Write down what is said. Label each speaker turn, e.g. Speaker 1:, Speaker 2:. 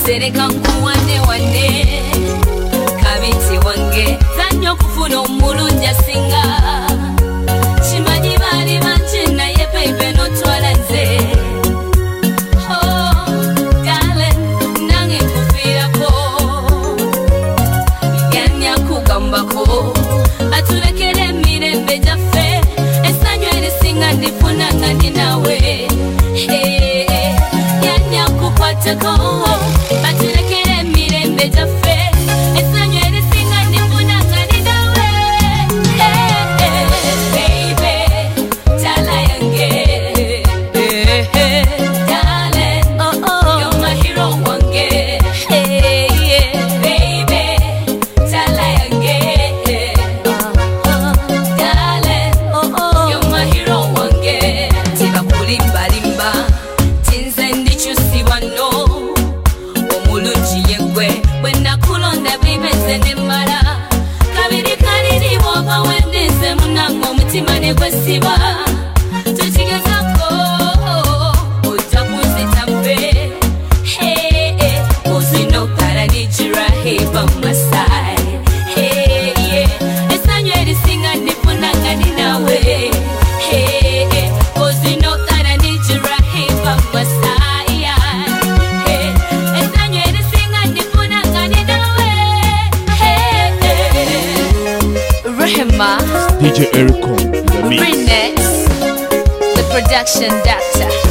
Speaker 1: sereka nkuwane wane kabiti wange zanyo kufuna omulungi asinga kimanyi bali bangi naye baby notwala nze darling nange nkufiirako yanya kugambako atulekere emirembe gyaffe essanyu erisinga ndifuna nga ndi nawe yanya kukwatako atulekere emirembe gyaffe essanyu erisinga ndifuna nga ndi nawe baby tala yange darling you're my hero wange baby tala yange darling you're my hero wange tibakulimbalimba tinze ndikyusibwa no omulungi yegwe bwe nakulonda bibenze nemmala kabiri kaliri bw'oba wendize munange omutima ne gwesiba tukigezako ojja kunzita mbe cause you know that I need you right here by my side essanyu erisinga ndifuna nga ndi nawe cause you know that I need you right here by my side essanyu erisinga ndifuna nga ndi nawe Rehema
Speaker 2: DJ Erico, the mix.
Speaker 1: Remix, the production doctor.